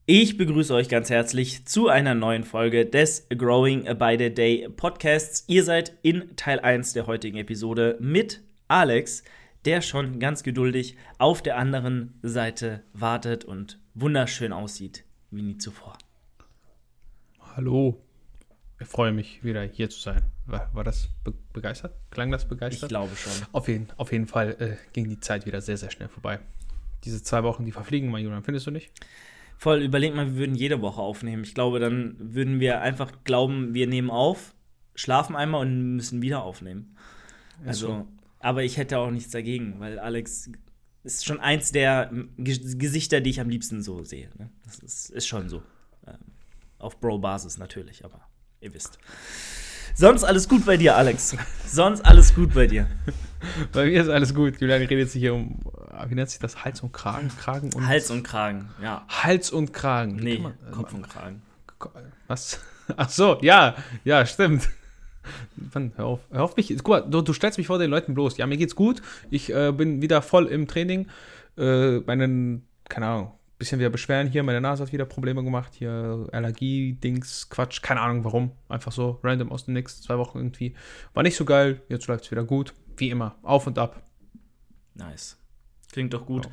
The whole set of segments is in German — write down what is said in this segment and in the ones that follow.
Ich begrüße euch ganz herzlich zu einer neuen Folge des Growing by the Day Podcasts. Ihr seid in Teil 1 der heutigen Episode mit Alex, der schon ganz geduldig auf der anderen Seite wartet und wunderschön aussieht wie nie zuvor. Hallo, ich freue mich, wieder hier zu sein. War das begeistert? Klang das begeistert? Ich glaube schon. Auf jeden Fall ging die Zeit wieder sehr, sehr schnell vorbei. Diese 2 Wochen, die verfliegen, mein Julian, findest du nicht? Voll, überleg mal, wir würden jede Woche aufnehmen. Ich glaube, dann würden wir einfach glauben, wir nehmen auf, schlafen einmal und müssen wieder aufnehmen. Also, aber ich hätte auch nichts dagegen, weil Alex ist schon eins der Gesichter, die ich am liebsten so sehe. Ne? Das ist schon so. Auf Bro-Basis natürlich, aber ihr wisst. Sonst alles gut bei dir, Alex? Sonst alles gut bei dir? Bei mir ist alles gut. Julian redet jetzt hier um, wie nennt sich das? Hals und Kragen? Hals und Kragen, ja. Hals und Kragen. Nee, Kopf und Kragen. Was? Ach so, ja, stimmt. Mann, hör auf mich. Guck mal, du stellst mich vor den Leuten bloß. Ja, mir geht's gut. Ich bin wieder voll im Training. Keine Ahnung, bisschen wieder Beschwerden hier. Meine Nase hat wieder Probleme gemacht. Hier Allergie, Dings, Quatsch. Keine Ahnung warum. Einfach so random aus dem Nix. 2 Wochen irgendwie. War nicht so geil. Jetzt läuft's wieder gut. Wie immer. Auf und ab. Nice. Klingt doch gut.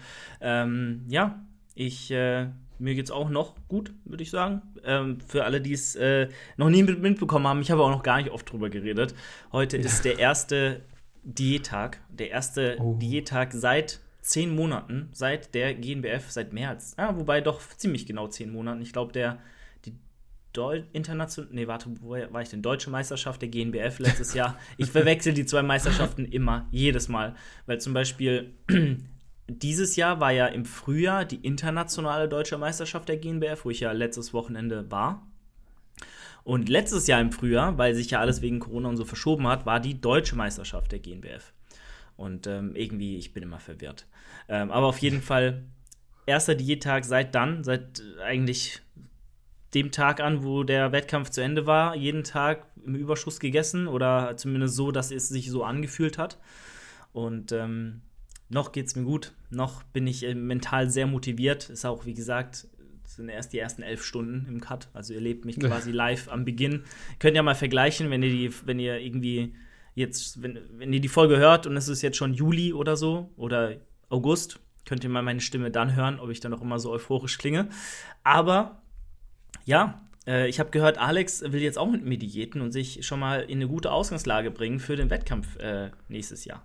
Mir geht's auch noch gut, würde ich sagen. Für alle, die es noch nie mitbekommen haben, ich habe auch noch gar nicht oft drüber geredet. Heute ist der erste Diättag. Der erste Diättag seit 10 Monaten, seit der GNBF, seit mehr als, wobei doch ziemlich genau 10 Monaten. Ich glaube, Deutsche Meisterschaft der GNBF letztes Jahr. Ich verwechsel die 2 Meisterschaften immer, jedes Mal. Weil zum Beispiel dieses Jahr war ja im Frühjahr die internationale Deutsche Meisterschaft der GNBF, wo ich ja letztes Wochenende war. Und letztes Jahr im Frühjahr, weil sich ja alles wegen Corona und so verschoben hat, war die Deutsche Meisterschaft der GNBF. Und irgendwie, ich bin immer verwirrt. Aber auf jeden Fall, erster Diättag seit eigentlich dem Tag an, wo der Wettkampf zu Ende war, jeden Tag im Überschuss gegessen oder zumindest so, dass es sich so angefühlt hat. Und noch geht's mir gut, noch bin ich mental sehr motiviert. Ist auch, wie gesagt, sind erst die ersten 11 Stunden im Cut. Also ihr erlebt mich quasi live am Beginn. Könnt ihr mal vergleichen, wenn ihr irgendwie jetzt, wenn ihr die Folge hört und es ist jetzt schon Juli oder so oder August, könnt ihr mal meine Stimme dann hören, ob ich dann noch immer so euphorisch klinge. Aber ja, ich habe gehört, Alex will jetzt auch mit mir diäten und sich schon mal in eine gute Ausgangslage bringen für den Wettkampf nächstes Jahr.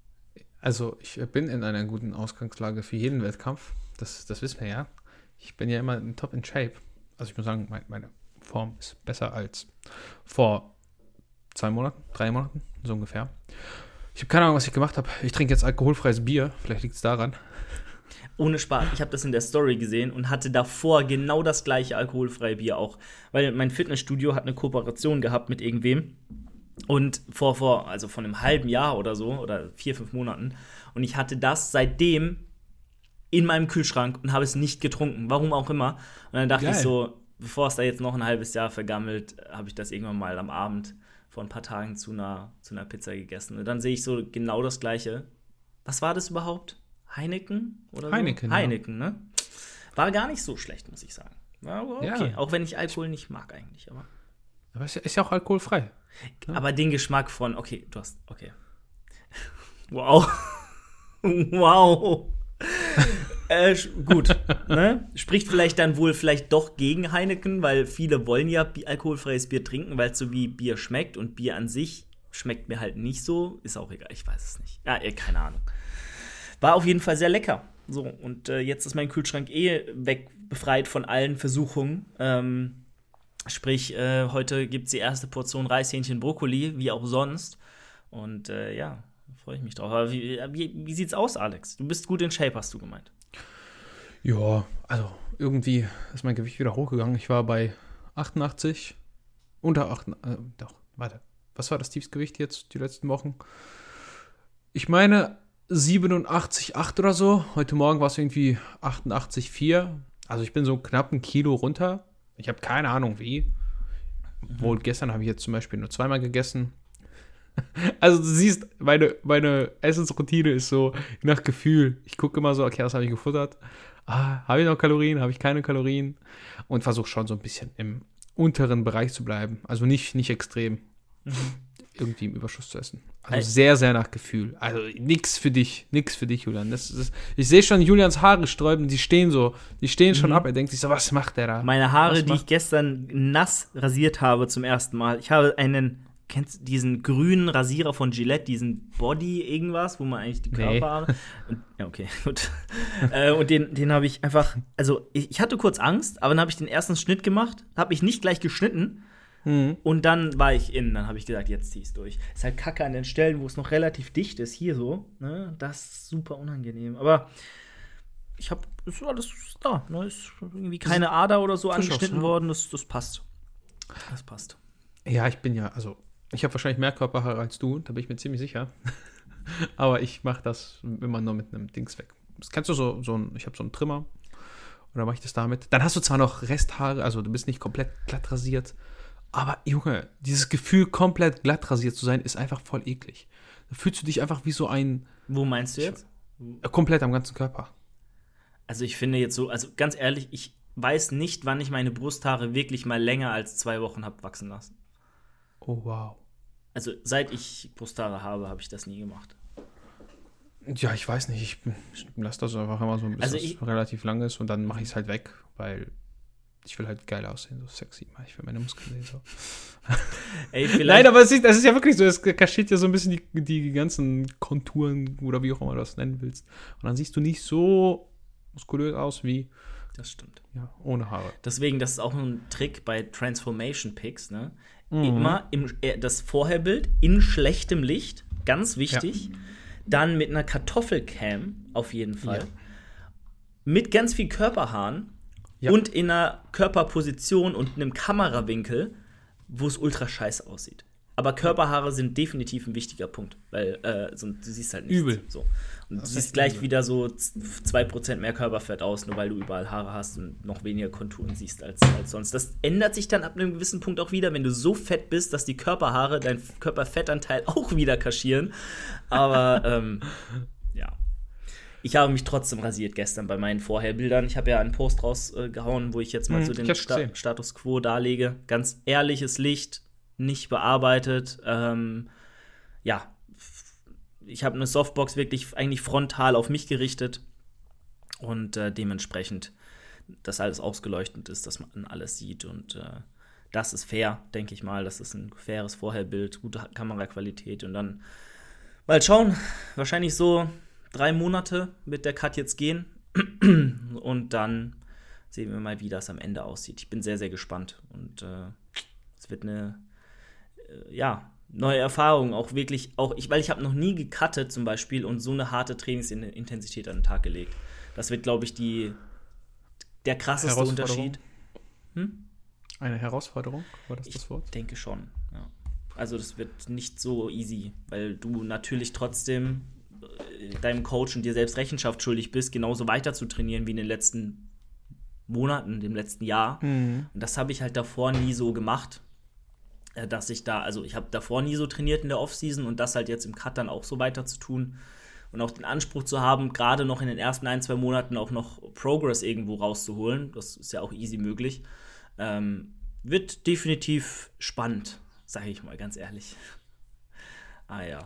Also, ich bin in einer guten Ausgangslage für jeden Wettkampf. Das wissen wir ja. Ich bin ja immer top in Shape. Also, ich muss sagen, meine Form ist besser als vor 2 Monaten, 3 Monaten, so ungefähr. Ich habe keine Ahnung, was ich gemacht habe. Ich trinke jetzt alkoholfreies Bier. Vielleicht liegt es daran. Ohne Spaß, ich habe das in der Story gesehen und hatte davor genau das gleiche alkoholfreie Bier auch. Weil mein Fitnessstudio hat eine Kooperation gehabt mit irgendwem. Und also von einem halben Jahr oder so, oder 4-5 Monaten. Und ich hatte das seitdem in meinem Kühlschrank und habe es nicht getrunken. Warum auch immer. Und dann dachte ich so, bevor es da jetzt noch ein halbes Jahr vergammelt, habe ich das irgendwann mal am Abend vor ein paar Tagen zu einer Pizza gegessen. Und dann sehe ich so genau das Gleiche. Was war das überhaupt? Heineken? Oder so? Heineken, ne? War gar nicht so schlecht, muss ich sagen. Aber okay, auch wenn ich Alkohol nicht mag eigentlich, aber es ist ja auch alkoholfrei. Ja. Aber den Geschmack von, okay. Wow. Wow. Gut, ne? Spricht vielleicht dann wohl doch gegen Heineken, weil viele wollen ja alkoholfreies Bier trinken, weil es so wie Bier schmeckt und Bier an sich schmeckt mir halt nicht so. Ist auch egal, ich weiß es nicht. Ja, keine Ahnung. War auf jeden Fall sehr lecker. So, und jetzt ist mein Kühlschrank befreit von allen Versuchungen. Sprich, heute gibt es die erste Portion Reishähnchen Brokkoli, wie auch sonst. Und freue ich mich drauf. Aber wie sieht's aus, Alex? Du bist gut in Shape, hast du gemeint. Ja, also irgendwie ist mein Gewicht wieder hochgegangen. Ich war bei 88, was war das Tiefstgewicht jetzt die letzten Wochen? Ich meine 87,8 oder so. Heute Morgen war es irgendwie 88,4. Also ich bin so knapp 1 Kilo runter. Ich habe keine Ahnung wie. Obwohl gestern habe ich jetzt zum Beispiel nur 2-mal gegessen. Also du siehst, meine Essensroutine ist so nach Gefühl. Ich gucke immer so, okay, was habe ich gefuttert? habe ich noch Kalorien, habe ich keine Kalorien? Und versuche schon so ein bisschen im unteren Bereich zu bleiben. Also nicht extrem irgendwie im Überschuss zu essen. Also sehr, sehr nach Gefühl. Also nix für dich, Julian. Ich sehe schon Julians Haare sträuben, die stehen schon ab. Er denkt sich so, was macht der da? Meine Haare, die ich gestern nass rasiert habe zum ersten Mal. Ich habe kennst du diesen grünen Rasierer von Gillette, diesen Body irgendwas, wo man eigentlich die Körperhaare. Ja, okay, gut. Und den habe ich einfach, also ich hatte kurz Angst, aber dann habe ich den ersten Schnitt gemacht, habe ich nicht gleich geschnitten. Und dann war ich dann habe ich gesagt, jetzt zieh ich's durch. Ist halt kacke an den Stellen, wo es noch relativ dicht ist, hier so, ne? Das ist super unangenehm. Aber ist alles da, ne? Ist irgendwie keine Ader oder so angeschnitten worden, das passt. Das passt. Ja, ich habe wahrscheinlich mehr Körperhaare als du, da bin ich mir ziemlich sicher. Aber ich mache das immer nur mit einem Dings weg. Das kennst du ich habe so einen Trimmer. Oder mache ich das damit? Dann hast du zwar noch Resthaare, also du bist nicht komplett glatt rasiert. Aber Junge, dieses Gefühl, komplett glatt rasiert zu sein, ist einfach voll eklig. Da fühlst du dich einfach wie so ein... Wo meinst du jetzt? Komplett am ganzen Körper. Also ich finde jetzt so, also ganz ehrlich, ich weiß nicht, wann ich meine Brusthaare wirklich mal länger als 2 Wochen habe wachsen lassen. Oh, wow. Also seit ich Brusthaare habe ich das nie gemacht. Ja, ich weiß nicht. Ich lasse das einfach immer so, bis es relativ lang ist und dann mache ich es halt weg, weil ich will halt geil aussehen, so sexy. Ich will meine Muskeln sehen, so. Nein, aber das ist ja wirklich so, es kaschiert ja so ein bisschen die ganzen Konturen oder wie auch immer du das nennen willst. Und dann siehst du nicht so muskulös aus wie... Das stimmt. Ja, ohne Haare. Deswegen, das ist auch ein Trick bei Transformation Pics, ne? Immer das Vorherbild in schlechtem Licht, ganz wichtig. Ja. Dann mit einer Kartoffelcam auf jeden Fall. Ja. Mit ganz viel Körperhaaren. Ja. Und in einer Körperposition und einem Kamerawinkel, wo es ultra scheiße aussieht. Aber Körperhaare sind definitiv ein wichtiger Punkt, weil du siehst halt nichts. Übel. So. Und du siehst gleich wieder so 2% mehr Körperfett aus, nur weil du überall Haare hast und noch weniger Konturen siehst als sonst. Das ändert sich dann ab einem gewissen Punkt auch wieder, wenn du so fett bist, dass die Körperhaare deinen Körperfettanteil auch wieder kaschieren. Aber ja. Ich habe mich trotzdem rasiert gestern bei meinen Vorherbildern. Ich habe ja einen Post rausgehauen, wo ich jetzt mal so den Status Quo darlege. Ganz ehrliches Licht, nicht bearbeitet. Ja, ich habe eine Softbox wirklich eigentlich frontal auf mich gerichtet und dementsprechend, dass alles ausgeleuchtet ist, dass man alles sieht und das ist fair, denke ich mal. Das ist ein faires Vorherbild, gute Kameraqualität und dann mal schauen, wahrscheinlich so 3 Monate wird der Cut jetzt gehen und dann sehen wir mal, wie das am Ende aussieht. Ich bin sehr, sehr gespannt und es wird eine neue Erfahrung, auch wirklich, weil ich habe noch nie gecuttet zum Beispiel und so eine harte Trainingsintensität an den Tag gelegt. Das wird, glaube ich, der krasseste Unterschied. Eine Herausforderung, war das Wort? Ich denke schon, ja. Also das wird nicht so easy, weil du natürlich trotzdem deinem Coach und dir selbst Rechenschaft schuldig bist, genauso weiter zu trainieren wie in den letzten Monaten, dem letzten Jahr. Und das habe ich halt davor nie so gemacht, dass ich habe davor nie so trainiert in der Offseason und das halt jetzt im Cut dann auch so weiter zu tun und auch den Anspruch zu haben, gerade noch in den ersten 1-2 Monaten auch noch Progress irgendwo rauszuholen. Das ist ja auch easy möglich. Wird definitiv spannend, sage ich mal ganz ehrlich. Ja.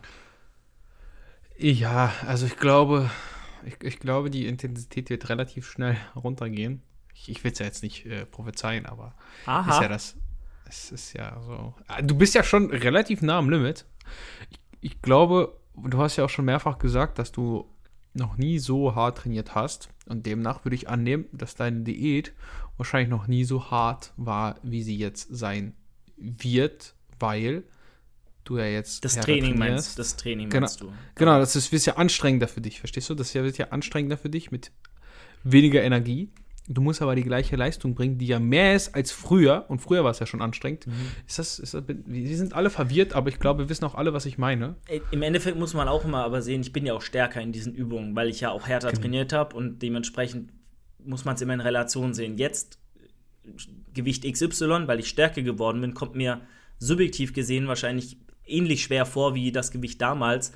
Ja, also ich glaube, die Intensität wird relativ schnell runtergehen. Ich will es ja jetzt nicht prophezeien, aber ist ja das. Es ist ja so. Du bist ja schon relativ nah am Limit. Ich glaube, du hast ja auch schon mehrfach gesagt, dass du noch nie so hart trainiert hast. Und demnach würde ich annehmen, dass deine Diät wahrscheinlich noch nie so hart war, wie sie jetzt sein wird, weil du ja jetzt das Training meinst du. Genau, das ist ja anstrengender für dich, verstehst du? Das wird ja anstrengender für dich mit weniger Energie. Du musst aber die gleiche Leistung bringen, die ja mehr ist als früher. Und früher war es ja schon anstrengend. Wir sind alle verwirrt, aber ich glaube, wir wissen auch alle, was ich meine. Im Endeffekt muss man auch immer aber sehen, ich bin ja auch stärker in diesen Übungen, weil ich ja auch härter trainiert habe und dementsprechend muss man es immer in Relation sehen. Jetzt Gewicht XY, weil ich stärker geworden bin, kommt mir subjektiv gesehen wahrscheinlich ähnlich schwer vor wie das Gewicht damals.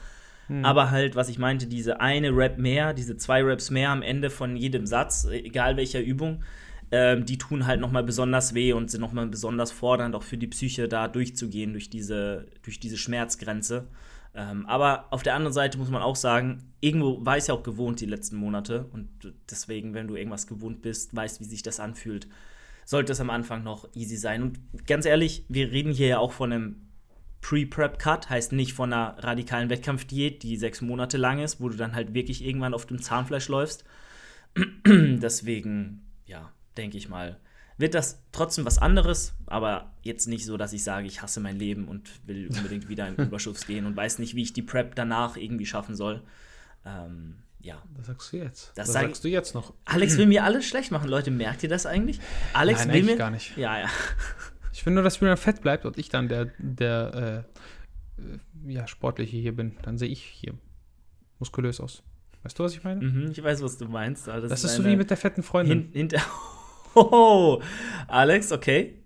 Aber halt, was ich meinte, diese eine Rap mehr, diese 2 Raps mehr am Ende von jedem Satz, egal welcher Übung, die tun halt nochmal besonders weh und sind nochmal besonders fordernd, auch für die Psyche da durchzugehen, durch diese Schmerzgrenze. Aber auf der anderen Seite muss man auch sagen, irgendwo war ich ja auch gewohnt die letzten Monate. Und deswegen, wenn du irgendwas gewohnt bist, weißt, wie sich das anfühlt, sollte es am Anfang noch easy sein. Und ganz ehrlich, wir reden hier ja auch von einem Pre-Prep-Cut, heißt nicht von einer radikalen Wettkampfdiät, die 6 Monate lang ist, wo du dann halt wirklich irgendwann auf dem Zahnfleisch läufst. Deswegen, ja, denke ich mal, wird das trotzdem was anderes, aber jetzt nicht so, dass ich sage, ich hasse mein Leben und will unbedingt wieder in Überschuss gehen und weiß nicht, wie ich die Prep danach irgendwie schaffen soll. Ja. Das sagst du jetzt. Das sagst du jetzt noch. Alex will mir alles schlecht machen, Leute. Merkt ihr das eigentlich? Alex Nein, will mir gar nicht. Ja. Ich will nur, dass mir fett bleibt und ich dann der Sportliche hier bin. Dann sehe ich hier muskulös aus. Weißt du, was ich meine? Ich weiß, was du meinst. Das ist so wie mit der fetten Freundin. Oh, Alex, okay.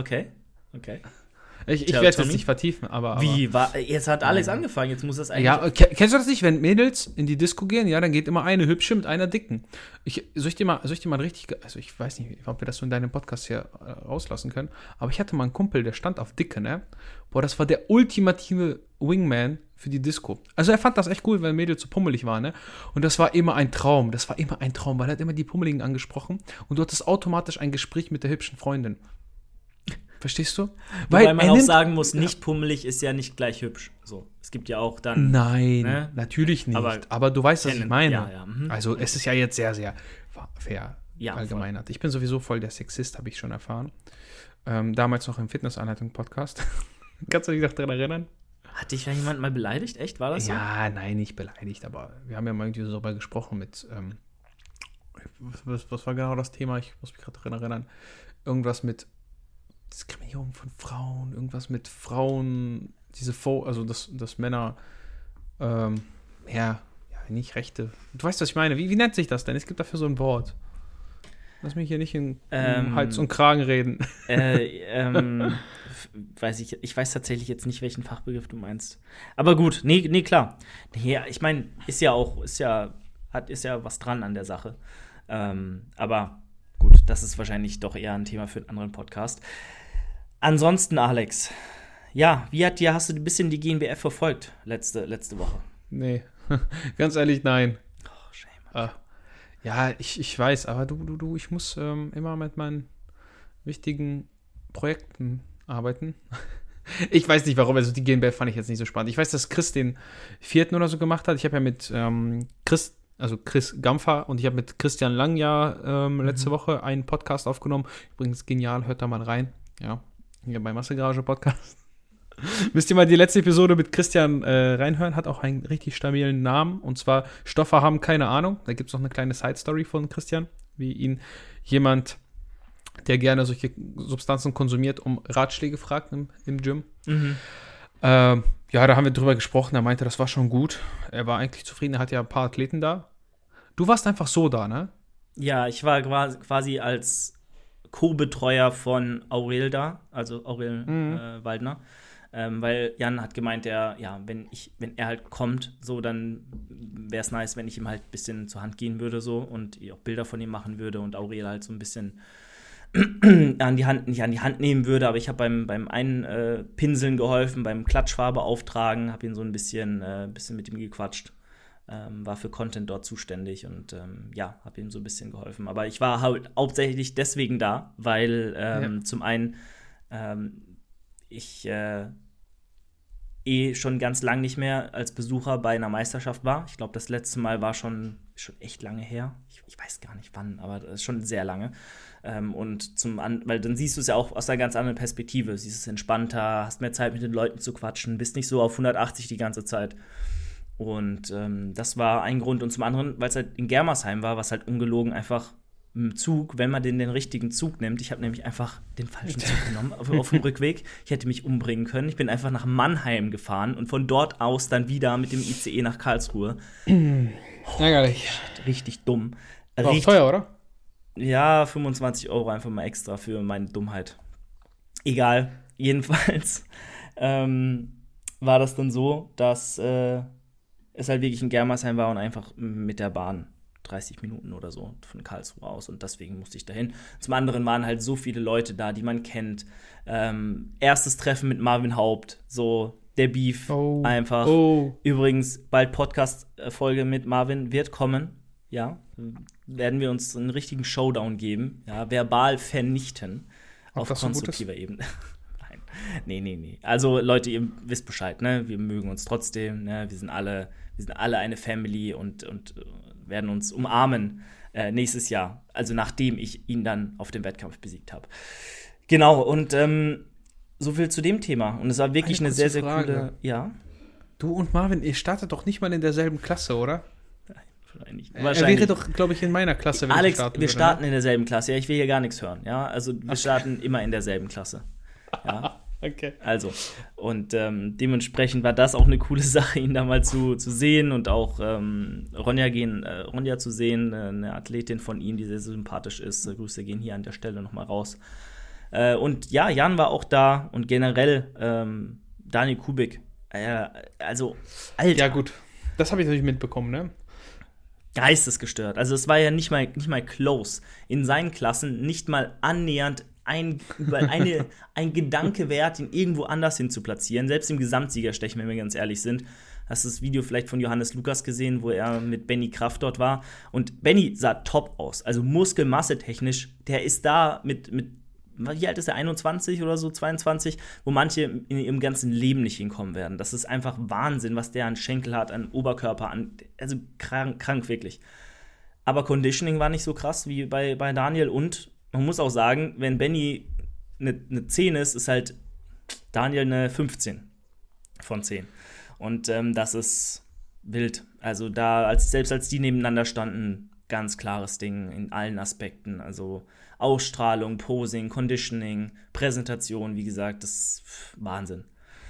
Ich werde es jetzt nicht vertiefen, aber. Wie? Jetzt hat Alex angefangen, jetzt muss das eigentlich. Ja, kennst du das nicht, wenn Mädels in die Disco gehen? Ja, dann geht immer eine hübsche mit einer dicken. Soll ich dir mal richtig. Also, ich weiß nicht, ob wir das so in deinem Podcast hier rauslassen können, aber ich hatte mal einen Kumpel, der stand auf Dicke, ne? Boah, das war der ultimative Wingman für die Disco. Also, er fand das echt cool, weil Mädels so pummelig waren, ne? Und das war immer ein Traum, weil er hat immer die Pummeligen angesprochen und du hattest automatisch ein Gespräch mit der hübschen Freundin. Verstehst du? Weil man auch sagen muss, nicht pummelig ist ja nicht gleich hübsch. So, es gibt ja auch dann. Nein, ne? Natürlich nicht. Aber du weißt, was ich meine. Ja. Also es ist ja jetzt sehr, sehr fair allgemeinert. Ich bin sowieso voll der Sexist, habe ich schon erfahren. Damals noch im Fitnessanleitung-Podcast. Kannst du dich noch daran erinnern? Hat dich ja jemand mal beleidigt? Echt? War das so? Ja, nein, nicht beleidigt, aber wir haben ja mal irgendwie so darüber gesprochen mit. Was war genau das Thema? Ich muss mich gerade daran erinnern. Irgendwas mit Diskriminierung von Frauen, irgendwas mit Frauen, also dass Männer, nicht Rechte. Du weißt, was ich meine. Wie nennt sich das denn? Es gibt dafür so ein Wort. Lass mich hier nicht in Hals und Kragen reden. Ich weiß tatsächlich jetzt nicht, welchen Fachbegriff du meinst. Aber gut, nee, klar. Ja, ich meine, ist ja was dran an der Sache. Aber gut, das ist wahrscheinlich doch eher ein Thema für einen anderen Podcast. Ansonsten, Alex, ja, hast du ein bisschen die GNBF verfolgt letzte Woche? Nee, ganz ehrlich, nein. Oh, shame. Ja, ich weiß, aber ich muss immer mit meinen wichtigen Projekten arbeiten. Ich weiß nicht, warum, also die GNBF fand ich jetzt nicht so spannend. Ich weiß, dass Chris den 4. oder so gemacht hat. Ich habe ja mit Chris Gampfer und ich habe mit Christian Lang letzte Woche einen Podcast aufgenommen. Übrigens genial, hört da mal rein. Ja, hier bei Massegarage Podcast. Müsst ihr mal die letzte Episode mit Christian reinhören. Hat auch einen richtig stabilen Namen. Und zwar Stoffe haben keine Ahnung. Da gibt es noch eine kleine Side-Story von Christian, wie ihn jemand, der gerne solche Substanzen konsumiert, um Ratschläge fragt im Gym. Da haben wir drüber gesprochen. Er meinte, das war schon gut. Er war eigentlich zufrieden. Er hat ja ein paar Athleten da. Du warst einfach so da, ne? Ja, ich war quasi als Co-Betreuer von Aurel da, also Aurel Waldner. Weil Jan hat gemeint, wenn er halt kommt, so, dann wäre es nice, wenn ich ihm halt ein bisschen zur Hand gehen würde so und auch Bilder von ihm machen würde und Aurel halt so ein bisschen nicht an die Hand nehmen würde, aber ich habe beim Einpinseln geholfen, beim Klatschfarbe auftragen, habe ihn so ein bisschen mit ihm gequatscht, war für Content dort zuständig und habe ihm so ein bisschen geholfen. Aber ich war halt hauptsächlich deswegen da, weil zum einen ich schon ganz lang nicht mehr als Besucher bei einer Meisterschaft war. Ich glaube, das letzte Mal war schon echt lange her. Ich weiß gar nicht wann, aber das ist schon sehr lange. Und weil dann siehst du es ja auch aus einer ganz anderen Perspektive. Siehst es entspannter, hast mehr Zeit mit den Leuten zu quatschen, bist nicht so auf 180 die ganze Zeit. Und das war ein Grund. Und zum anderen, weil es halt in Germersheim war, was halt ungelogen einfach im Zug, wenn man den richtigen Zug nimmt. Ich habe nämlich einfach den falschen Zug genommen auf dem Rückweg. Ich hätte mich umbringen können. Ich bin einfach nach Mannheim gefahren und von dort aus dann wieder mit dem ICE nach Karlsruhe. Ärgerlich. Richtig dumm. War auch teuer, oder? Ja, 25 € einfach mal extra für meine Dummheit. Egal. Jedenfalls war das dann so, dass es halt wirklich in Germersheim war und einfach mit der Bahn 30 Minuten oder so von Karlsruhe aus und deswegen musste ich dahin. Zum anderen waren halt so viele Leute da, die man kennt. Erstes Treffen mit Marvin Haupt, so der Beef einfach. Übrigens, bald Podcast-Folge mit Marvin wird kommen, ja. Werden wir uns einen richtigen Showdown geben, ja, verbal vernichten auf konstruktiver Ebene. Nee. Also Leute, ihr wisst Bescheid, ne? Wir mögen uns trotzdem, ne? Wir sind alle eine Family und werden uns umarmen nächstes Jahr. Also nachdem ich ihn dann auf dem Wettkampf besiegt habe. Genau, und so viel zu dem Thema. Und es war wirklich eine sehr, sehr coole. Ja. Du und Marvin, ihr startet doch nicht mal in derselben Klasse, oder? Wahrscheinlich. Er wäre doch, glaube ich, in meiner Klasse, wenn Alex, starten wir würde, starten ne? in derselben Klasse. Ja, ich will hier gar nichts hören. Ja, also wir starten immer in derselben Klasse. Ja. Okay. Also, und dementsprechend war das auch eine coole Sache, ihn da mal zu sehen und auch Ronja zu sehen, eine Athletin von ihm, die sehr sympathisch ist. Grüße gehen hier an der Stelle nochmal raus. Und ja, Jan war auch da und generell Daniel Kubik. Also, Alter. Ja, gut. Das habe ich natürlich mitbekommen, ne? Geistesgestört. Also es war ja nicht mal close. In seinen Klassen nicht mal annähernd ein Gedanke wert, ihn irgendwo anders hin zu platzieren. Selbst im Gesamtsiegerstechen, wenn wir ganz ehrlich sind. Hast du das Video vielleicht von Johannes Lukas gesehen, wo er mit Benny Kraft dort war? Und Benny sah top aus. Also Muskelmasse technisch. Der ist da mit wie alt ist er, 21 oder so, 22, wo manche in ihrem ganzen Leben nicht hinkommen werden. Das ist einfach Wahnsinn, was der an Schenkel hat, an Oberkörper, also krank wirklich. Aber Conditioning war nicht so krass wie bei Daniel und man muss auch sagen, wenn Benny eine 10 ist halt Daniel eine 15 von 10. Und das ist wild. Also selbst als die nebeneinander standen, ganz klares Ding in allen Aspekten. Also Ausstrahlung, Posing, Conditioning, Präsentation, wie gesagt, das ist Wahnsinn.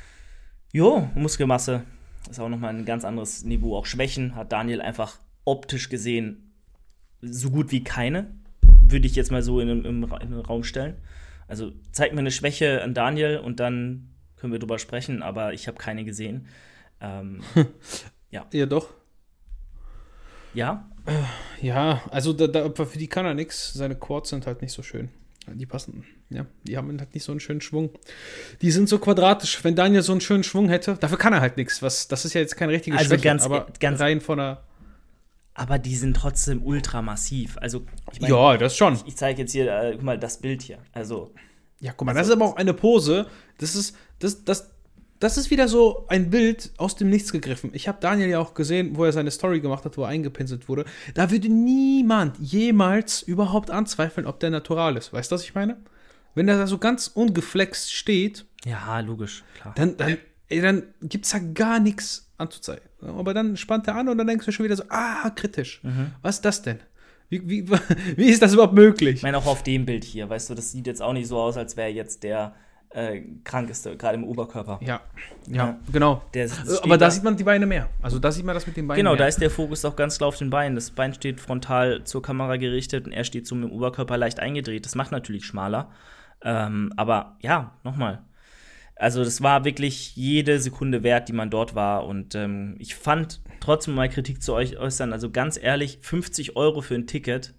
Jo, Muskelmasse ist auch nochmal ein ganz anderes Niveau. Auch Schwächen hat Daniel einfach optisch gesehen so gut wie keine. Würde ich jetzt mal so in den Raum stellen. Also zeig mir eine Schwäche an Daniel und dann können wir drüber sprechen, aber ich habe keine gesehen. Ja. Ja, doch. Ja? Ja, also für die kann er nichts. Seine Quads sind halt nicht so schön. Die passen, ja, die haben halt nicht so einen schönen Schwung. Die sind so quadratisch. Wenn Daniel so einen schönen Schwung hätte, dafür kann er halt nichts. Das ist ja jetzt keine richtige also Schwäche, aber ganz rein von der. Aber die sind trotzdem ultra massiv. Also, ich mein, ja, das schon. Ich zeige jetzt hier, guck mal, das Bild hier. Also. Ja, guck mal, das ist aber auch eine Pose. Das ist wieder so ein Bild aus dem Nichts gegriffen. Ich habe Daniel ja auch gesehen, wo er seine Story gemacht hat, wo er eingepinselt wurde. Da würde niemand jemals überhaupt anzweifeln, ob der natural ist. Weißt du, was ich meine? Wenn er da so ganz ungeflext steht. Ja, logisch, klar. Dann gibt es ja gar nichts anzuzeigen. Aber dann spannt er an und dann denkst du schon wieder so, kritisch. Was ist das denn? Wie ist das überhaupt möglich? Ich meine, auch auf dem Bild hier, weißt du, das sieht jetzt auch nicht so aus, als wäre jetzt der krankeste, gerade im Oberkörper. Ja, genau. Aber da sieht man die Beine mehr. Also da sieht man das mit den Beinen genau, mehr. da ist der Fokus auch ganz klar auf den Beinen. Das Bein steht frontal zur Kamera gerichtet und er steht so mit dem Oberkörper leicht eingedreht. Das macht natürlich schmaler. Aber ja, nochmal. Also das war wirklich jede Sekunde wert, die man dort war. Und ich fand, trotzdem mal Kritik zu euch äußern, also ganz ehrlich, 50 € für ein Ticket.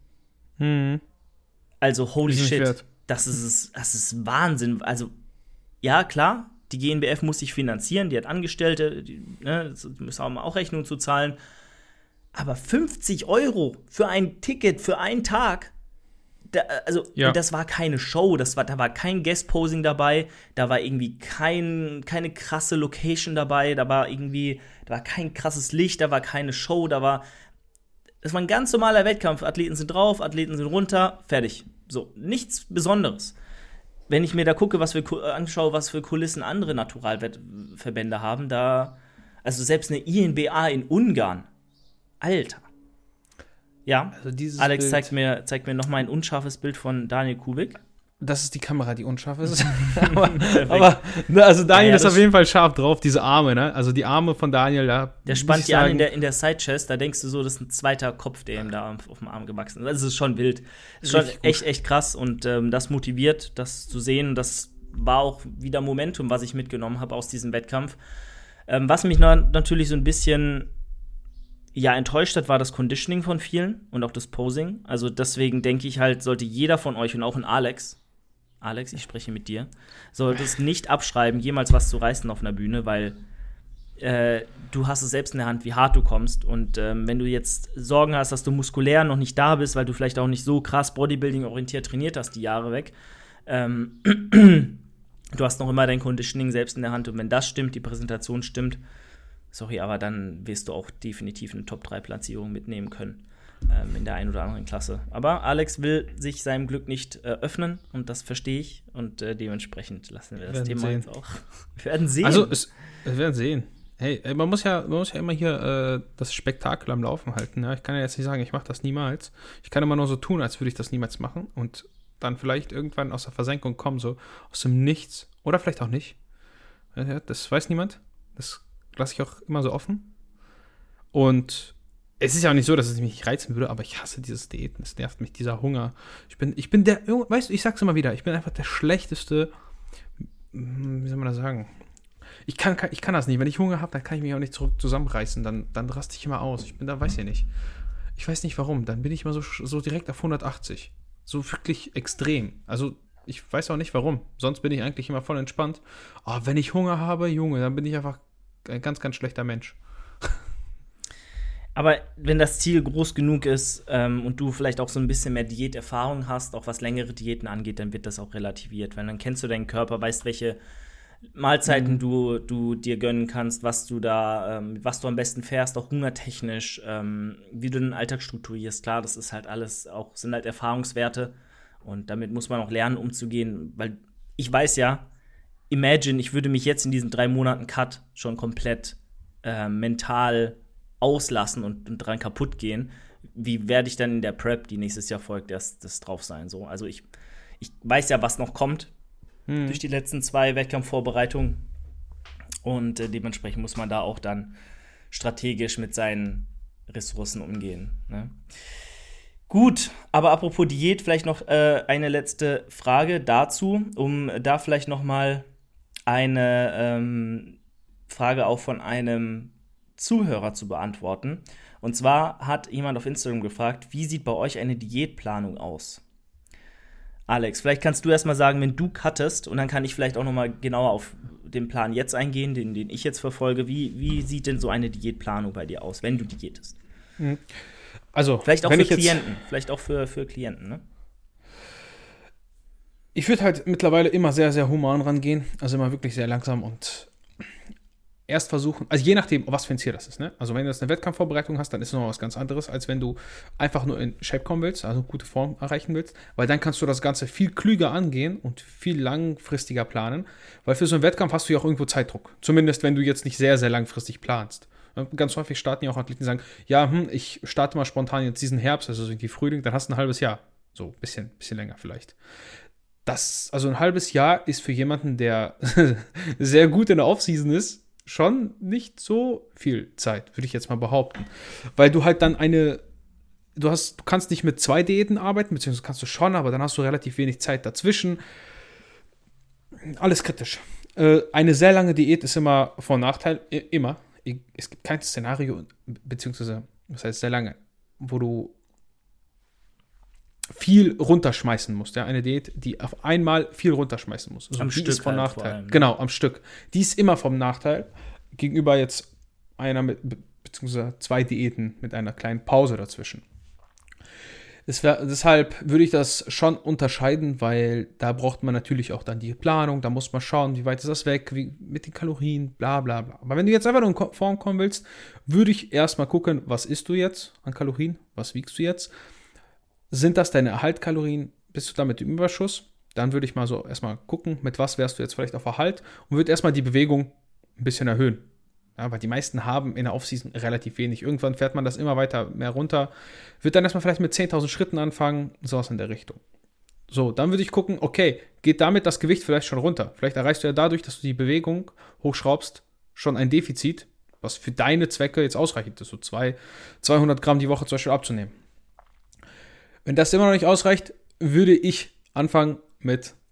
Also holy shit. Das ist Wahnsinn. Also ja, klar, die GNBF muss sich finanzieren, die hat Angestellte, das müssen auch Rechnungen zu zahlen. Aber 50 € für ein Ticket für einen Tag, das war keine Show, da war kein Guest-Posing dabei, da war irgendwie keine krasse Location dabei, da war kein krasses Licht, da war keine Show, das war ein ganz normaler Wettkampf. Athleten sind drauf, Athleten sind runter, fertig. So, nichts Besonderes. Wenn ich mir da anschaue, was für Kulissen andere Naturalverbände haben, also selbst eine INBA in Ungarn. Alter. Ja, also Alex zeigt mir noch mal ein unscharfes Bild von Daniel Kubik. Das ist die Kamera, die unscharf ist. aber also Daniel ist auf jeden Fall scharf drauf, diese Arme, ne? Also die Arme von Daniel, da. Der spannt die an in der Side-Chest, da denkst du so, das ist ein zweiter Kopf, der ihm da auf dem Arm gewachsen ist. Das ist schon wild. Das ist schon echt krass und das motiviert, das zu sehen. Das war auch wieder Momentum, was ich mitgenommen habe aus diesem Wettkampf. Was mich natürlich so ein bisschen ja enttäuscht hat, war das Conditioning von vielen und auch das Posing. Also deswegen denke ich halt, sollte jeder von euch und auch ein Alex, ich spreche mit dir, sollte es nicht abschreiben, jemals was zu reißen auf einer Bühne, weil du hast es selbst in der Hand, wie hart du kommst. Und wenn du jetzt Sorgen hast, dass du muskulär noch nicht da bist, weil du vielleicht auch nicht so krass Bodybuilding-orientiert trainiert hast, die Jahre weg, du hast noch immer dein Conditioning selbst in der Hand. Und wenn das stimmt, die Präsentation stimmt, sorry, aber dann wirst du auch definitiv eine Top-3-Platzierung mitnehmen können in der einen oder anderen Klasse. Aber Alex will sich seinem Glück nicht öffnen und das verstehe ich. Und dementsprechend lassen wir das Thema jetzt auch. Wir werden sehen. Also, wir werden sehen. Hey, man muss ja immer hier das Spektakel am Laufen halten. Ja? Ich kann ja jetzt nicht sagen, ich mache das niemals. Ich kann immer nur so tun, als würde ich das niemals machen und dann vielleicht irgendwann aus der Versenkung kommen, so aus dem Nichts. Oder vielleicht auch nicht. Ja, das weiß niemand. Das lasse ich auch immer so offen. Und es ist ja auch nicht so, dass es mich nicht reizen würde, aber ich hasse dieses Diäten. Es nervt mich, dieser Hunger. Ich bin der, weißt du, ich sag's immer wieder, ich bin einfach der schlechteste, wie soll man das sagen? Ich kann das nicht. Wenn ich Hunger habe, dann kann ich mich auch nicht zusammenreißen. Dann raste ich immer aus. Ich bin da, weiß ich nicht. Ich weiß nicht warum. Dann bin ich immer so direkt auf 180. So wirklich extrem. Also, ich weiß auch nicht warum. Sonst bin ich eigentlich immer voll entspannt. Aber wenn ich Hunger habe, Junge, dann bin ich einfach ein ganz, ganz schlechter Mensch. Aber wenn das Ziel groß genug ist und du vielleicht auch so ein bisschen mehr Diäterfahrung hast, auch was längere Diäten angeht, dann wird das auch relativiert. Weil dann kennst du deinen Körper, weißt, welche Mahlzeiten du dir gönnen kannst, was du am besten fährst, auch hungertechnisch, wie du den Alltag strukturierst. Klar, das ist halt alles sind halt Erfahrungswerte und damit muss man auch lernen, umzugehen, weil ich weiß ja, imagine, ich würde mich jetzt in diesen 3 Monaten Cut schon komplett mental auslassen und dran kaputt gehen. Wie werde ich dann in der Prep, die nächstes Jahr folgt, erst das drauf sein? So, also ich weiß ja, was noch kommt. Durch die letzten 2 Wettkampfvorbereitungen. Und dementsprechend muss man da auch dann strategisch mit seinen Ressourcen umgehen. Ne? Gut, aber apropos Diät, vielleicht noch eine letzte Frage dazu, um da vielleicht noch mal eine Frage auch von einem Zuhörer zu beantworten. Und zwar hat jemand auf Instagram gefragt, wie sieht bei euch eine Diätplanung aus? Alex, vielleicht kannst du erst mal sagen, wenn du cuttest, und dann kann ich vielleicht auch noch mal genauer auf den Plan jetzt eingehen, den ich jetzt verfolge. Wie sieht denn so eine Diätplanung bei dir aus, wenn du diätest? Also, vielleicht auch für Klienten. Vielleicht auch für Klienten, ne? Ich würde halt mittlerweile immer sehr, sehr human rangehen. Also immer wirklich sehr langsam und erst versuchen, also je nachdem, was für ein Ziel das ist, ne? Also wenn du jetzt eine Wettkampfvorbereitung hast, dann ist es noch was ganz anderes, als wenn du einfach nur in Shape kommen willst, also gute Form erreichen willst, weil dann kannst du das Ganze viel klüger angehen und viel langfristiger planen, weil für so einen Wettkampf hast du ja auch irgendwo Zeitdruck. Zumindest, wenn du jetzt nicht sehr, sehr langfristig planst. Ganz häufig starten ja auch Athleten, die sagen, ja, ich starte mal spontan jetzt diesen Herbst, also irgendwie Frühling, dann hast du ein halbes Jahr. So, ein bisschen länger vielleicht. Also ein halbes Jahr ist für jemanden, der sehr gut in der Offseason ist, schon nicht so viel Zeit, würde ich jetzt mal behaupten. Weil du halt dann du kannst nicht mit 2 Diäten arbeiten, beziehungsweise kannst du schon, aber dann hast du relativ wenig Zeit dazwischen. Alles kritisch. Eine sehr lange Diät ist immer von Nachteil, immer. Es gibt kein Szenario, beziehungsweise, was heißt sehr lange, wo du viel runterschmeißen musst. Ja? Eine Diät, die auf einmal viel runterschmeißen muss. Also am die Stück ist von halt Nachteil. allem, ne? Genau, am Stück. Die ist immer vom Nachteil gegenüber jetzt beziehungsweise 2 Diäten mit einer kleinen Pause dazwischen. Deshalb würde ich das schon unterscheiden, weil da braucht man natürlich auch dann die Planung, da muss man schauen, wie weit ist das weg, wie mit den Kalorien, bla bla bla. Aber wenn du jetzt einfach nur in Form kommen willst, würde ich erstmal gucken, was isst du jetzt an Kalorien, was wiegst du jetzt? Sind das deine Erhaltkalorien? Bist du damit im Überschuss? Dann würde ich mal so erstmal gucken, mit was wärst du jetzt vielleicht auf Erhalt und würde erstmal die Bewegung ein bisschen erhöhen. Ja, weil die meisten haben in der Offseason relativ wenig. Irgendwann fährt man das immer weiter mehr runter. Wird dann erstmal vielleicht mit 10.000 Schritten anfangen, sowas in der Richtung. So, dann würde ich gucken, okay, geht damit das Gewicht vielleicht schon runter? Vielleicht erreichst du ja dadurch, dass du die Bewegung hochschraubst, schon ein Defizit, was für deine Zwecke jetzt ausreichend ist, so 200 Gramm die Woche zum Beispiel abzunehmen. Wenn das immer noch nicht ausreicht, würde ich anfangen mit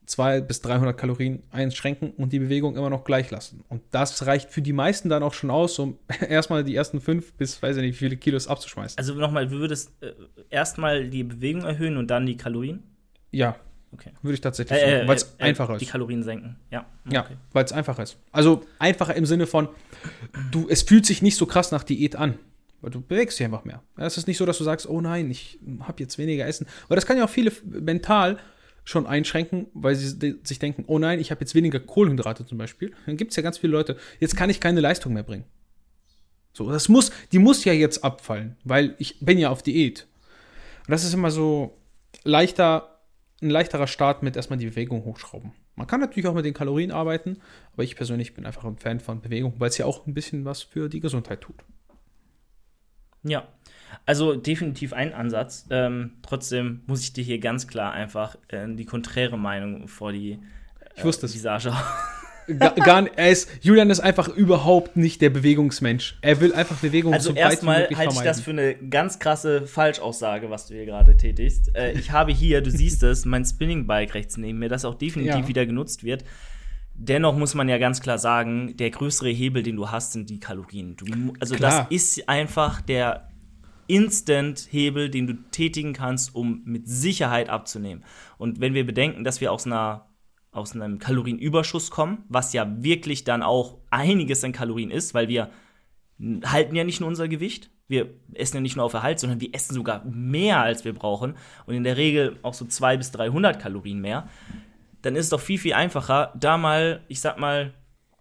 200 bis 300 Kalorien einschränken und die Bewegung immer noch gleich lassen. Und das reicht für die meisten dann auch schon aus, um erstmal die ersten 5 bis, weiß ich nicht, wie viele Kilos abzuschmeißen. Also nochmal, du würdest erstmal die Bewegung erhöhen und dann die Kalorien? Ja, okay. Würde ich tatsächlich sagen, weil es einfacher ist. Die Kalorien senken, ja. Okay. Ja, weil es einfacher ist. Also einfacher im Sinne von, es fühlt sich nicht so krass nach Diät an. Weil du bewegst dich einfach mehr. Es ist nicht so, dass du sagst, oh nein, ich habe jetzt weniger Essen. Weil das kann ja auch viele mental schon einschränken, weil sie sich denken, oh nein, ich habe jetzt weniger Kohlenhydrate zum Beispiel. Dann gibt es ja ganz viele Leute, jetzt kann ich keine Leistung mehr bringen. So, die muss ja jetzt abfallen, weil ich bin ja auf Diät. Und das ist immer so ein leichterer Start mit erstmal die Bewegung hochschrauben. Man kann natürlich auch mit den Kalorien arbeiten, aber ich persönlich bin einfach ein Fan von Bewegung, weil es ja auch ein bisschen was für die Gesundheit tut. Ja, also definitiv ein Ansatz. Trotzdem muss ich dir hier ganz klar einfach die konträre Meinung vor die Visage. Julian ist einfach überhaupt nicht der Bewegungsmensch. Er will einfach Bewegung also erstmal halte ich das für eine ganz krasse Falschaussage, was du hier gerade tätigst. Ich habe hier, du siehst es, mein Spinning-Bike rechts neben mir, das auch definitiv wieder genutzt wird. Dennoch muss man ja ganz klar sagen, der größere Hebel, den du hast, sind die Kalorien. Das ist einfach der Instant-Hebel, den du tätigen kannst, um mit Sicherheit abzunehmen. Und wenn wir bedenken, dass wir aus einem Kalorienüberschuss kommen, was ja wirklich dann auch einiges an Kalorien ist, weil wir halten ja nicht nur unser Gewicht, wir essen ja nicht nur auf Erhalt, sondern wir essen sogar mehr, als wir brauchen und in der Regel auch so 200 bis 300 Kalorien mehr, dann ist es doch viel, viel einfacher, da mal, ich sag mal,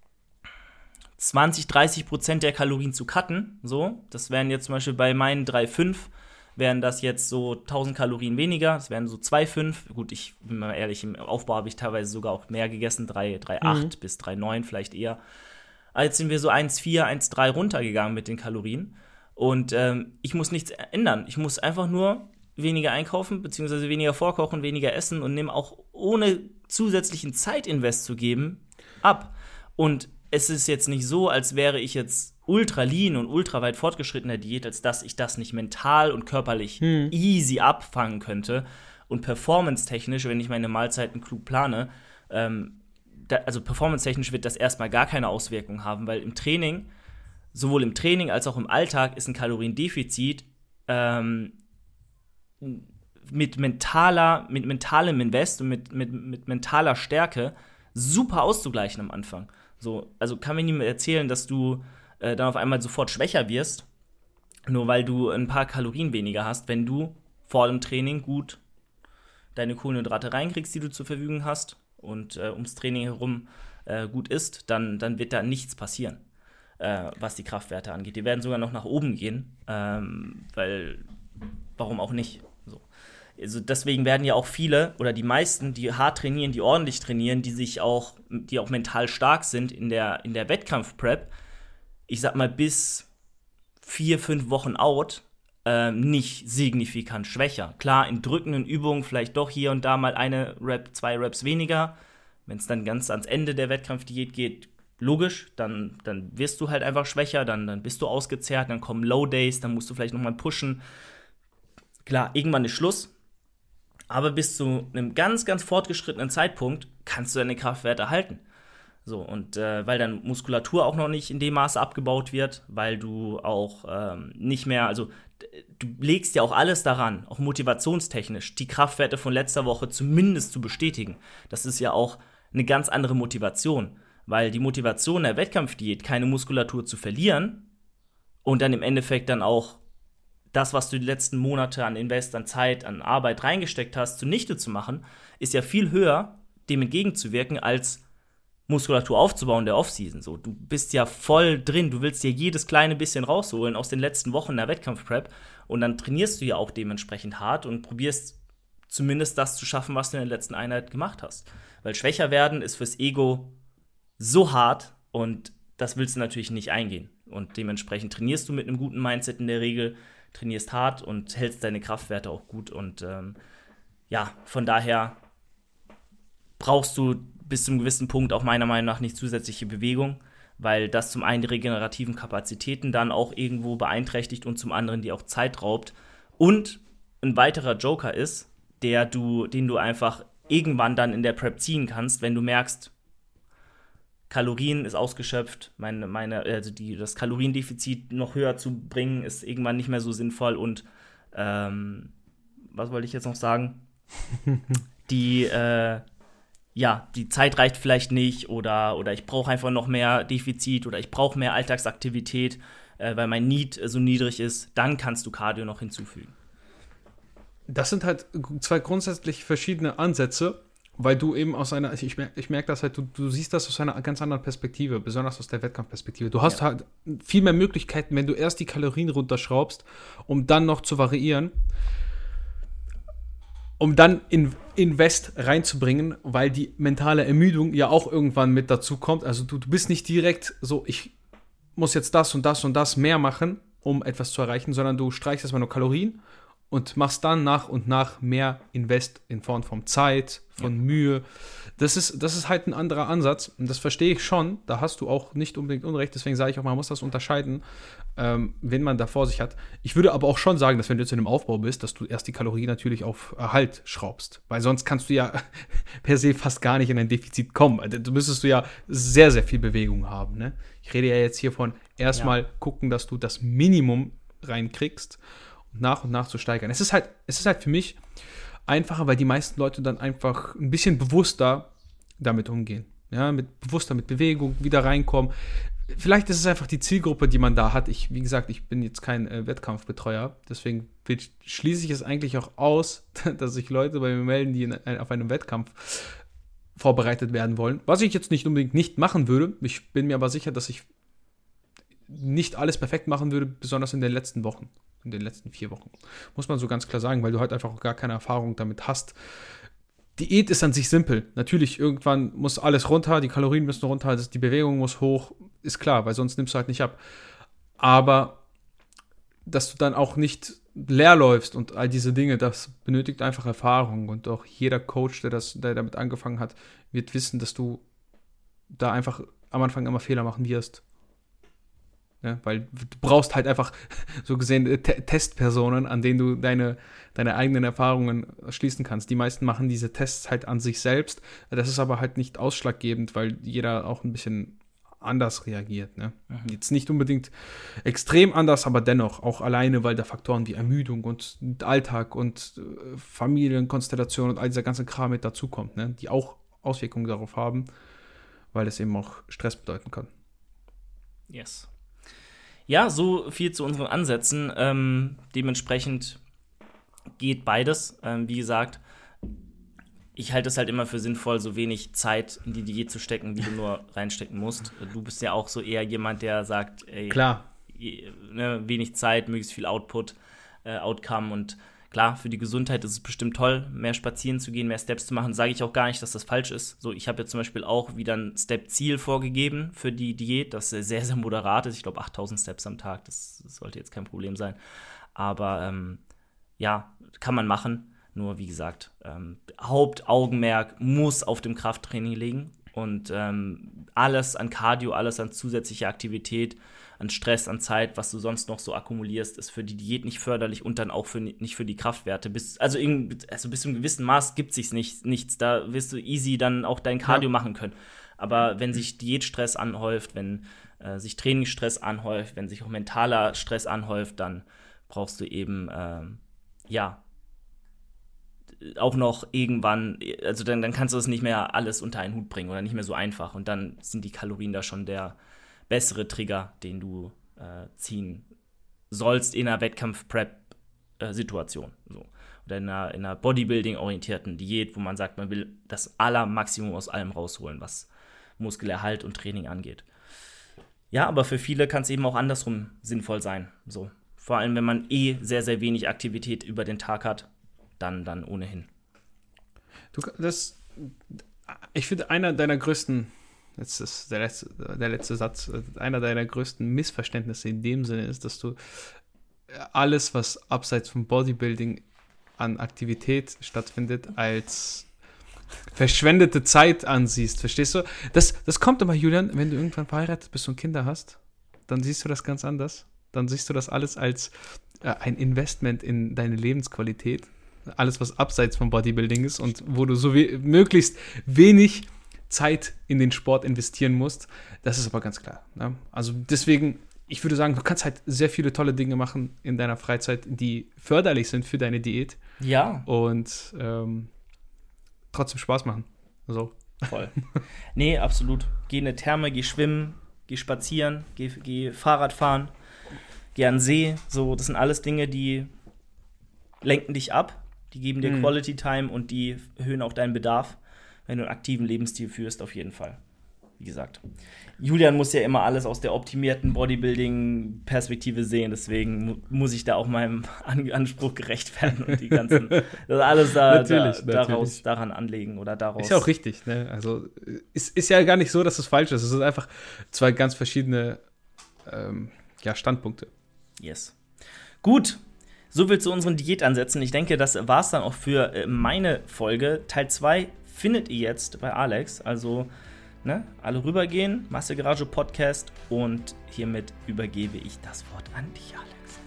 20-30% der Kalorien zu cutten, so, das wären jetzt zum Beispiel bei meinen 3,5 wären das jetzt so 1000 Kalorien weniger, das wären so 2,5. Gut, ich bin mal ehrlich, im Aufbau habe ich teilweise sogar auch mehr gegessen, 3,8 bis 3,9 vielleicht eher. Aber jetzt sind wir so 1,4, 1,3 runtergegangen mit den Kalorien. Und ich muss nichts ändern. Ich muss einfach nur weniger einkaufen, beziehungsweise weniger vorkochen, weniger essen und nehme auch ohne zusätzlichen Zeitinvest zu geben ab. Und es ist jetzt nicht so, als wäre ich jetzt ultra lean und ultra weit fortgeschrittener Diät, als dass ich das nicht mental und körperlich easy abfangen könnte. Und performance-technisch, wenn ich meine Mahlzeiten klug plane, also performance-technisch wird das erstmal gar keine Auswirkung haben, weil im Training, sowohl im Training als auch im Alltag, ist ein Kaloriendefizit mit mentalem Invest und mit mentaler Stärke super auszugleichen am Anfang. So, also kann mir niemand erzählen, dass du dann auf einmal sofort schwächer wirst, nur weil du ein paar Kalorien weniger hast, wenn du vor dem Training gut deine Kohlenhydrate reinkriegst, die du zur Verfügung hast und ums Training herum gut isst, dann wird da nichts passieren, was die Kraftwerte angeht. Die werden sogar noch nach oben gehen, weil, warum auch nicht? So. Also deswegen werden ja auch viele oder die meisten, die hart trainieren, die ordentlich trainieren, die auch mental stark sind in der Wettkampf-Prep, ich sag mal bis 4-5 Wochen out, nicht signifikant schwächer. Klar, in drückenden Übungen vielleicht doch hier und da mal 1 Rep, 2 Reps weniger. Wenn es dann ganz ans Ende der Wettkampfdiät geht, logisch, dann wirst du halt einfach schwächer, dann bist du ausgezehrt, dann kommen Low Days, dann musst du vielleicht nochmal pushen. Klar, irgendwann ist Schluss. Aber bis zu einem ganz, ganz fortgeschrittenen Zeitpunkt kannst du deine Kraftwerte halten. So, und weil dann Muskulatur auch noch nicht in dem Maße abgebaut wird, weil du auch nicht mehr, also du legst ja auch alles daran, auch motivationstechnisch, die Kraftwerte von letzter Woche zumindest zu bestätigen. Das ist ja auch eine ganz andere Motivation, weil die Motivation der Wettkampfdiät, keine Muskulatur zu verlieren und dann im Endeffekt dann auch das, was du die letzten Monate an Invest, an Zeit, an Arbeit reingesteckt hast, zunichte zu machen, ist ja viel höher, dem entgegenzuwirken, als Muskulatur aufzubauen in der Offseason. So, du bist ja voll drin, du willst dir jedes kleine bisschen rausholen aus den letzten Wochen der Wettkampfprep und dann trainierst du ja auch dementsprechend hart und probierst zumindest das zu schaffen, was du in der letzten Einheit gemacht hast. Weil schwächer werden ist fürs Ego so hart und das willst du natürlich nicht eingehen. Und dementsprechend trainierst du mit einem guten Mindset in der Regel, trainierst hart und hältst deine Kraftwerte auch gut. Und von daher brauchst du bis zu einem gewissen Punkt auch meiner Meinung nach nicht zusätzliche Bewegung, weil das zum einen die regenerativen Kapazitäten dann auch irgendwo beeinträchtigt und zum anderen die auch Zeit raubt. Und ein weiterer Joker ist, den du einfach irgendwann dann in der Prep ziehen kannst, wenn du merkst, Kalorien ist ausgeschöpft, das Kaloriendefizit noch höher zu bringen, ist irgendwann nicht mehr so sinnvoll und was wollte ich jetzt noch sagen? Die Zeit reicht vielleicht nicht oder ich brauche einfach noch mehr Defizit oder ich brauche mehr Alltagsaktivität, weil mein Need so niedrig ist, dann kannst du Cardio noch hinzufügen. Das sind halt zwei grundsätzlich verschiedene Ansätze, weil du eben ich merke das halt, du siehst das aus einer ganz anderen Perspektive, besonders aus der Wettkampfperspektive. Du hast halt viel mehr Möglichkeiten, wenn du erst die Kalorien runterschraubst, um dann noch zu variieren, um dann Invest reinzubringen, weil die mentale Ermüdung ja auch irgendwann mit dazu kommt. Also du bist nicht direkt so, ich muss jetzt das und das und das mehr machen, um etwas zu erreichen, sondern du streichst erstmal nur Kalorien und machst dann nach und nach mehr Invest in Form von Zeit, von Mühe. Das ist halt ein anderer Ansatz und das verstehe ich schon. Da hast du auch nicht unbedingt Unrecht. Deswegen sage ich auch, man muss das unterscheiden, wen man da vor sich hat. Ich würde aber auch schon sagen, dass wenn du jetzt in einem Aufbau bist, dass du erst die Kalorien natürlich auf Erhalt schraubst. Weil sonst kannst du ja per se fast gar nicht in ein Defizit kommen. Du müsstest du ja sehr, sehr viel Bewegung haben. Ne? Ich rede ja jetzt hier von erstmal gucken, dass du das Minimum reinkriegst und nach zu steigern. Es ist halt für mich einfacher, weil die meisten Leute dann einfach ein bisschen bewusster damit umgehen. Ja, bewusster mit Bewegung, wieder reinkommen. Vielleicht ist es einfach die Zielgruppe, die man da hat. Wie gesagt, ich bin jetzt kein Wettkampfbetreuer, deswegen schließe ich es eigentlich auch aus, dass sich Leute bei mir melden, die auf einem Wettkampf vorbereitet werden wollen. Was ich jetzt nicht unbedingt nicht machen würde. Ich bin mir aber sicher, dass ich nicht alles perfekt machen würde, besonders in den letzten Wochen. In den letzten 4 Wochen. Muss man so ganz klar sagen, weil du halt einfach auch gar keine Erfahrung damit hast. Diät ist an sich simpel. Natürlich, irgendwann muss alles runter, die Kalorien müssen runter, die Bewegung muss hoch, ist klar, weil sonst nimmst du halt nicht ab. Aber dass du dann auch nicht leer läufst und all diese Dinge, das benötigt einfach Erfahrung. Und auch jeder Coach, der damit angefangen hat, wird wissen, dass du da einfach am Anfang immer Fehler machen wirst. Ja, weil du brauchst halt einfach so gesehen Testpersonen, an denen du deine eigenen Erfahrungen schließen kannst. Die meisten machen diese Tests halt an sich selbst. Das ist aber halt nicht ausschlaggebend, weil jeder auch ein bisschen anders reagiert. Ne? Jetzt nicht unbedingt extrem anders, aber dennoch auch alleine, weil da Faktoren wie Ermüdung und Alltag und Familienkonstellation und all dieser ganze Kram mit dazukommt, ne? Die auch Auswirkungen darauf haben, weil es eben auch Stress bedeuten kann. Yes. Ja, so viel zu unseren Ansätzen. Dementsprechend geht beides. Wie gesagt, ich halte es halt immer für sinnvoll, so wenig Zeit in die Diät zu stecken, wie du nur reinstecken musst. Du bist ja auch so eher jemand, der sagt, ey, klar, wenig Zeit, möglichst viel Output, Outcome und klar, für die Gesundheit ist es bestimmt toll, mehr spazieren zu gehen, mehr Steps zu machen. Sage ich auch gar nicht, dass das falsch ist. So, ich habe jetzt zum Beispiel auch wieder ein Step-Ziel vorgegeben für die Diät, das sehr, sehr moderat ist. Ich glaube, 8000 Steps am Tag, das sollte jetzt kein Problem sein. Aber ja, kann man machen. Nur, wie gesagt, Hauptaugenmerk muss auf dem Krafttraining liegen. Und alles an Cardio, alles an zusätzlicher Aktivität, an Stress, an Zeit, was du sonst noch so akkumulierst, ist für die Diät nicht förderlich und dann auch nicht für die Kraftwerte. Bis zu einem gewissen Maß gibt es sich nichts. Da wirst du easy dann auch dein Cardio machen können. Aber wenn sich Diätstress anhäuft, wenn sich Trainingsstress anhäuft, wenn sich auch mentaler Stress anhäuft, dann brauchst du eben, auch noch irgendwann, also dann kannst du es nicht mehr alles unter einen Hut bringen oder nicht mehr so einfach. Und dann sind die Kalorien da schon der bessere Trigger, den du ziehen sollst in einer Wettkampf-Prep-Situation. So. Oder in einer Bodybuilding-orientierten Diät, wo man sagt, man will das Maximum aus allem rausholen, was Muskelerhalt und Training angeht. Ja, aber für viele kann es eben auch andersrum sinnvoll sein. So. Vor allem, wenn man sehr, sehr wenig Aktivität über den Tag hat, dann ohnehin. Ich finde, einer deiner größten, jetzt ist der letzte Satz, einer deiner größten Missverständnisse in dem Sinne ist, dass du alles, was abseits vom Bodybuilding an Aktivität stattfindet, als verschwendete Zeit ansiehst. Verstehst du? Das kommt aber, Julian, wenn du irgendwann verheiratet bist und Kinder hast, dann siehst du das ganz anders. Dann siehst du das alles als ein Investment in deine Lebensqualität. alles, was abseits vom Bodybuilding ist und wo du so möglichst wenig Zeit in den Sport investieren musst. Das ist aber ganz klar. Ne? Also deswegen, ich würde sagen, du kannst halt sehr viele tolle Dinge machen in deiner Freizeit, die förderlich sind für deine Diät. Ja. Und trotzdem Spaß machen. So. Voll. Nee, absolut. Geh in eine Therme, geh schwimmen, geh spazieren, geh Fahrrad fahren, geh an den See. So, das sind alles Dinge, die lenken dich ab, die geben dir Quality Time und die erhöhen auch deinen Bedarf, wenn du einen aktiven Lebensstil führst, auf jeden Fall. Wie gesagt, Julian muss ja immer alles aus der optimierten Bodybuilding-Perspektive sehen, deswegen muss ich da auch meinem Anspruch gerecht werden und die ganzen, das alles natürlich. Daran anlegen oder daraus. Ist ja auch richtig, ne? Also ist ja gar nicht so, dass es falsch ist. Es sind einfach zwei ganz verschiedene Standpunkte. Yes. Gut. Soviel zu unseren Diätansätzen. Ich denke, das war es dann auch für meine Folge. Teil 2 findet ihr jetzt bei Alex. Also, ne, alle rübergehen, Massegarage Podcast. Und hiermit übergebe ich das Wort an dich, Alex.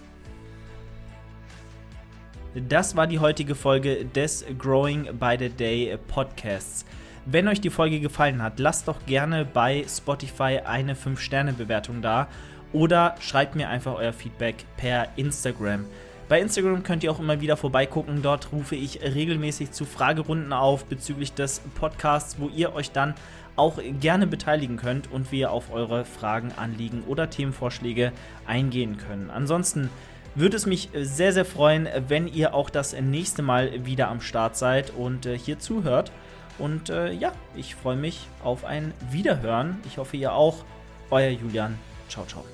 Das war die heutige Folge des Growing by the Day Podcasts. Wenn euch die Folge gefallen hat, lasst doch gerne bei Spotify eine 5-Sterne-Bewertung da. Oder schreibt mir einfach euer Feedback per Instagram. Bei Instagram könnt ihr auch immer wieder vorbeigucken. Dort rufe ich regelmäßig zu Fragerunden auf bezüglich des Podcasts, wo ihr euch dann auch gerne beteiligen könnt und wir auf eure Fragen, Anliegen oder Themenvorschläge eingehen können. Ansonsten würde es mich sehr, sehr freuen, wenn ihr auch das nächste Mal wieder am Start seid und hier zuhört. Und ich freue mich auf ein Wiederhören. Ich hoffe, ihr auch. Euer Julian. Ciao, ciao.